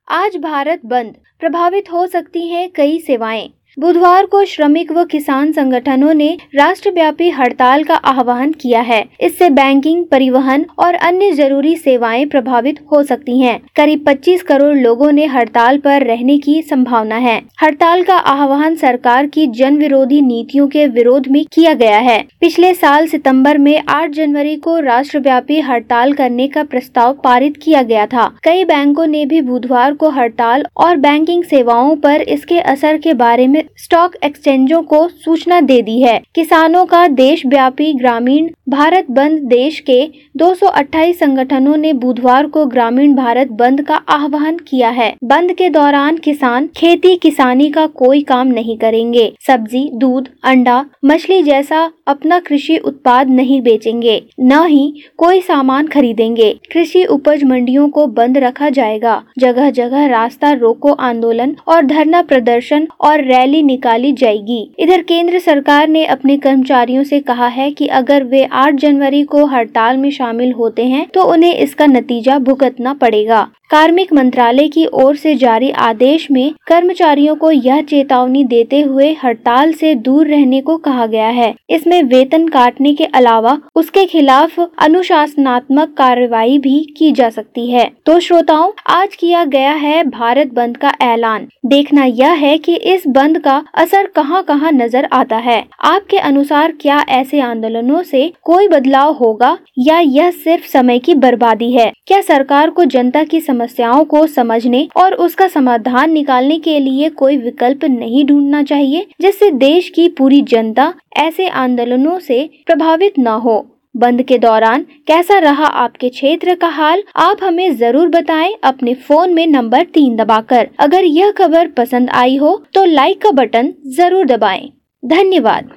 आज भारत बंद, प्रभावित हो सकती हैं कई सेवाएं। बुधवार को श्रमिक व किसान संगठनों ने राष्ट्रव्यापी हड़ताल का आह्वान किया है। इससे बैंकिंग, परिवहन और अन्य जरूरी सेवाएं प्रभावित हो सकती हैं। करीब 25 करोड़ लोगों ने हड़ताल पर रहने की संभावना है। हड़ताल का आह्वान सरकार की जन विरोधी नीतियों के विरोध में किया गया है। पिछले साल सितंबर में 8 जनवरी को राष्ट्रव्यापी हड़ताल करने का प्रस्ताव पारित किया गया था। कई बैंकों ने भी बुधवार को हड़ताल और बैंकिंग सेवाओं पर इसके असर के बारे में स्टॉक एक्सचेंजों को सूचना दे दी है। किसानों का देशव्यापी ग्रामीण भारत बंद। देश के 228 संगठनों ने बुधवार को ग्रामीण भारत बंद का आह्वान किया है। बंद के दौरान किसान खेती किसानी का कोई काम नहीं करेंगे। सब्जी, दूध, अंडा, मछली जैसा अपना कृषि उत्पाद नहीं बेचेंगे, न ही कोई सामान खरीदेंगे। कृषि उपज मंडियों को बंद रखा जाएगा। जगह जगह रास्ता रोको आंदोलन और धरना प्रदर्शन और रैली निकाली जाएगी। इधर केंद्र सरकार ने अपने कर्मचारियों से कहा है कि अगर वे 8 जनवरी को हड़ताल में शामिल होते हैं तो उन्हें इसका नतीजा भुगतना पड़ेगा। कार्मिक मंत्रालय की ओर से जारी आदेश में कर्मचारियों को यह चेतावनी देते हुए हड़ताल से दूर रहने को कहा गया है। इसमें वेतन काटने के अलावा उसके खिलाफ अनुशासनात्मक कार्रवाई भी की जा सकती है। तो श्रोताओं, आज किया गया है भारत बंद का ऐलान। देखना यह है कि इस बंद का असर कहां-कहां नजर आता है। आपके अनुसार क्या ऐसे आंदोलनों से कोई बदलाव होगा या यह सिर्फ समय की बर्बादी है? क्या सरकार को जनता की समस्याओं को समझने और उसका समाधान निकालने के लिए कोई विकल्प नहीं ढूंढना चाहिए, जिससे देश की पूरी जनता ऐसे आंदोलनों से प्रभावित न हो? बंद के दौरान कैसा रहा आपके क्षेत्र का हाल? आप हमें जरूर बताएं अपने फोन में नंबर 3 दबाकर। अगर यह खबर पसंद आई हो तो लाइक का बटन जरूर दबाएं। धन्यवाद।